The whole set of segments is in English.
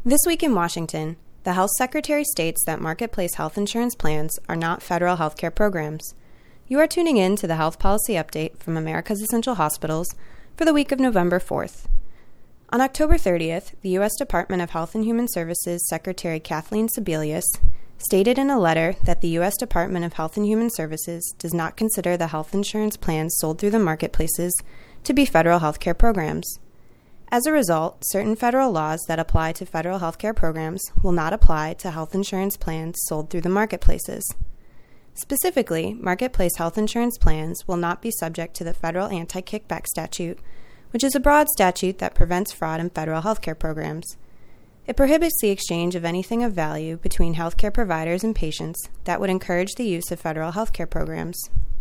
This week in Washington, the Health Secretary states that marketplace health insurance plans are not federal healthcare programs. You are tuning in to the Health Policy Update from America's Essential Hospitals for the week of November 4th. On October 30th, the U.S. Department of Health and Human Services Secretary Kathleen Sebelius stated in a letter that the U.S. Department of Health and Human Services does not consider the health insurance plans sold through the marketplaces to be federal healthcare programs. As a result, certain federal laws that apply to federal healthcare programs will not apply to health insurance plans sold through the marketplaces. Specifically, marketplace health insurance plans will not be subject to the federal anti-kickback statute, which is a broad statute that prevents fraud in federal healthcare programs. It prohibits the exchange of anything of value between healthcare providers and patients that would encourage the use of federal healthcare programs.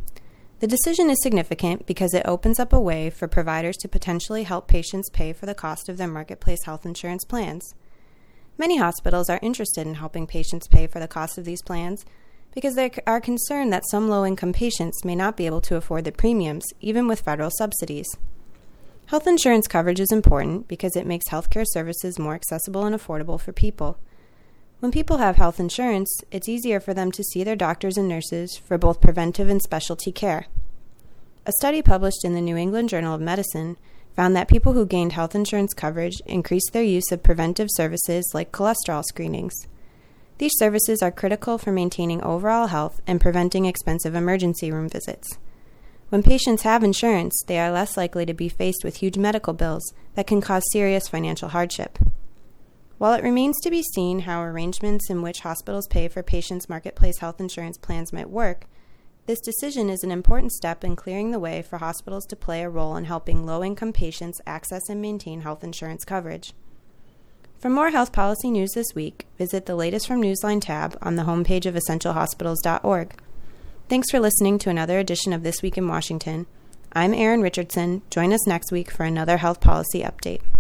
The decision is significant because it opens up a way for providers to potentially help patients pay for the cost of their marketplace health insurance plans. Many hospitals are interested in helping patients pay for the cost of these plans because they are concerned that some low-income patients may not be able to afford the premiums, even with federal subsidies. Health insurance coverage is important because it makes healthcare services more accessible and affordable for people. When people have health insurance, it's easier for them to see their doctors and nurses for both preventive and specialty care. A study published in the New England Journal of Medicine found that people who gained health insurance coverage increased their use of preventive services like cholesterol screenings. These services are critical for maintaining overall health and preventing expensive emergency room visits. When patients have insurance, they are less likely to be faced with huge medical bills that can cause serious financial hardship. While it remains to be seen how arrangements in which hospitals pay for patients' marketplace health insurance plans might work, this decision is an important step in clearing the way for hospitals to play a role in helping low-income patients access and maintain health insurance coverage. For more health policy news this week, visit the Latest from Newsline tab on the homepage of essentialhospitals.org. Thanks for listening to another edition of This Week in Washington. I'm Erin Richardson. Join us next week for another health policy update.